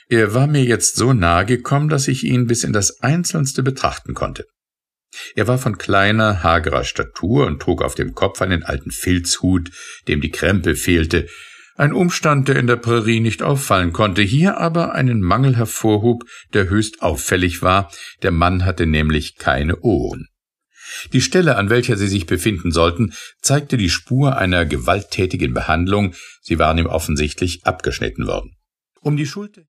Er war mir jetzt so nahe gekommen, dass ich ihn bis in das Einzelnste betrachten konnte. Er war von kleiner, hagerer Statur und trug auf dem Kopf einen alten Filzhut, dem die Krempe fehlte, ein Umstand, der in der Prärie nicht auffallen konnte, hier aber einen Mangel hervorhob, der höchst auffällig war, der Mann hatte nämlich keine Ohren. Die Stelle, an welcher sie sich befinden sollten, zeigte die Spur einer gewalttätigen Behandlung, sie waren ihm offensichtlich abgeschnitten worden. Um die Schulter